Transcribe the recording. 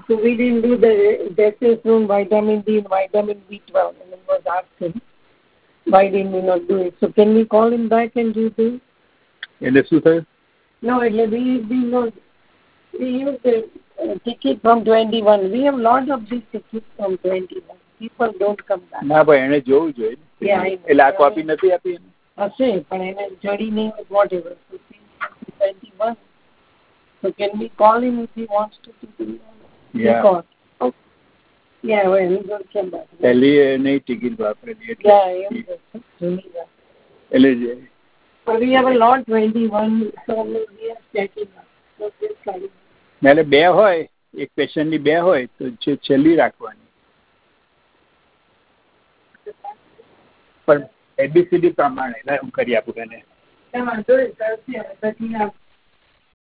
So we didn't do the testosterone, vitamin D, and vitamin B12, and it was asked him, why didn't we not do it? So can we call him back and do this? એટલે શું થયું? No, we use the ticket from 21. We have lot of these tickets from 21. People don't come back. ના ભાઈ એને જોવું જોઈએ. એટલે આ કોપી નથી આપી એને? હશે પણ એને જડી નહીં whatever. So 21. So can we call him if he wants to do Yeah. Okay. Yeah, well, he will come back. પહેલી નહીં ટિકિટ વાપરેલી એટલે. એટલે but we have a lot 21, so we are checking up. So this kind. એટલે બે હોય, એક પેશન્ટની બે હોય તો છેલ્લી રાખવાની. પણ ABCD પ્રમાણે હું કરી આપું એને.